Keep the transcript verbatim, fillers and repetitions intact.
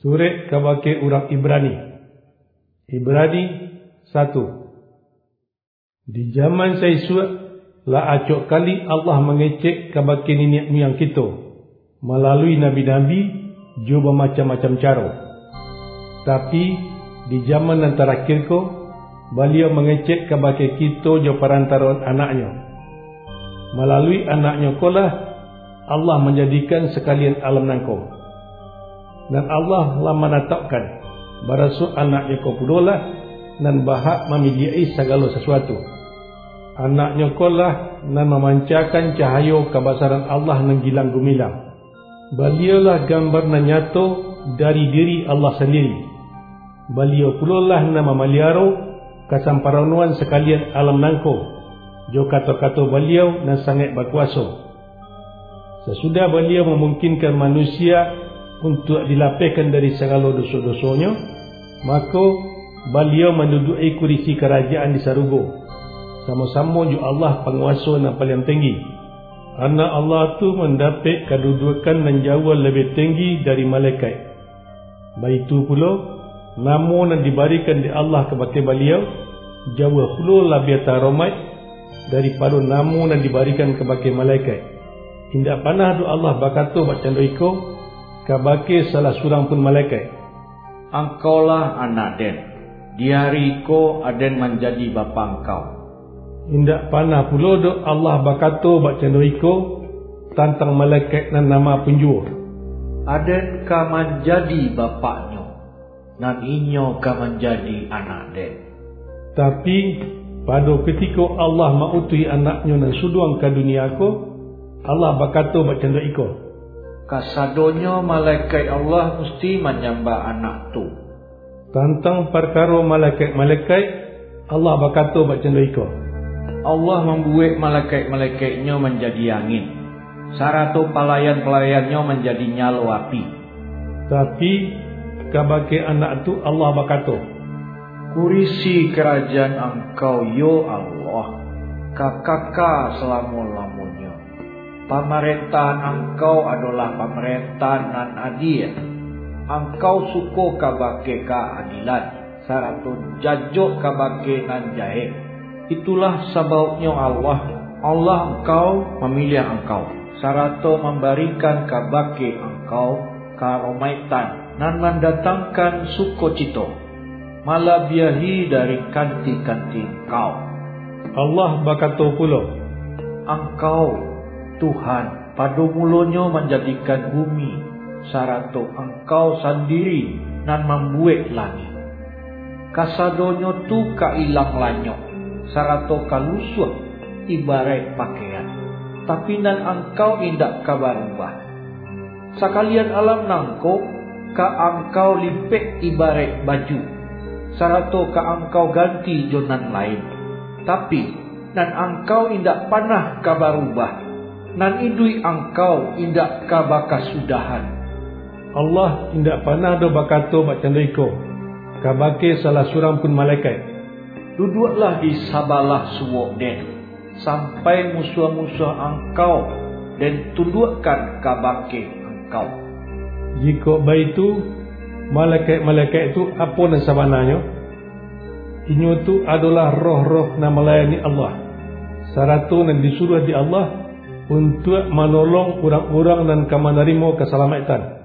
Surat kabake urang Ibrani. Ibrani satu. Di zaman saya suat, la acok kali Allah mengecek kabake nenek moyang kita melalui nabi-nabi jo bermacam-macam cara. Tapi di zaman yang terakhir ko, beliau mengecek kabake kita jo perantaraan anaknya. Melalui anaknya kolah Allah menjadikan sekalian alam nangko. Dan Allah lah menetapkan barasu anaknya ko pudolah dan bahak memiliai segala sesuatu. Anaknya kolah dan memancarkan cahaya kebesaran Allah yang gilang gumilang. Beliaulah gambar nan nyato dari diri Allah sendiri. Beliau pulolah yang memelihara kesamparanuan sekalian alam nangko. Jo kata-kata beliau dan sangat berkuasa. Sesudah beliau memungkinkan manusia untuk dilapihkan dari segala dosa-dosanya, maka beliau menduduki kursi kerajaan di Sarugo. Sama-sama juga Allah penguasa yang paling tinggi. Karena Allah tu mendapat kedudukan dan jauh lebih tinggi dari malaikat. Baik itu pula, nama yang diberikan di Allah kepada beliau jauh pula lebih terhormat daripada nama yang diberikan kepada malaikat. Tidak pernah do Allah berkata macam itu kabake salah seorang pun malaikat. Engkaulah anak Den, di hari ko aden menjadi bapa engkau. Tidak pernah pula do Allah berkata macam itu tentang malaikat dan nama penjua. Aden ka menjadi bapaknya, dan inyo ka menjadi anak Den. Tapi pada ketika Allah mautuhi anaknya dan suduang ke dunia ko, Allah berkata macam itu. Kasadonyo malaikat Allah mesti menyembah anak tu. Tentang perkara malaikat-malaikat, Allah berkata macam itu. Allah membuat malaikat-malaikatnya menjadi angin. Saratu pelayan-pelayannya menjadi nyalo api. Tapi kabake anak tu Allah berkata, kurisi kerajaan engkau yo Allah, kakaka selama-lamanya. Pemerintahan engkau adalah pemerintahan nan adil. Engkau suko kabake keadilan, saratu jajuk kabake nan jahil. Itulah sebabnya Allah, Allah engkau memilih engkau, saratu memberikan kabake engkau karomaitan nan mendatangkan sukocito, malah biahi dari kanti-kanti engkau. Allah berkata pula, engkau Tuhan pada mulanya menjadikan bumi, saratu engkau sendiri nan membuat langit. Kasadonyo tu kailang lanyok, saratu kalusuh ibarat pakaian. Tapi nan engkau indak kabarubah. Sekalian alam nangko ka engkau lipek ibarat baju, saratu ka engkau ganti jonan lain. Tapi nan engkau indak panah kabarubah. Nan indui engkau indak kabaka sudahan. Allah indak pernah do berkata macam itu kabake salah seorang pun malaikat. Duduklah di sabalah suwok Den, sampai musuh-musuh engkau dan tundukkan kabake engkau. Jika begitu, malaikat-malaikat itu apa dan sebenarnya? Inyo tu adalah roh-roh yang melayani Allah. Saratu yang disuruh di Allah untuk menolong orang-orang dan menerima keselamatan.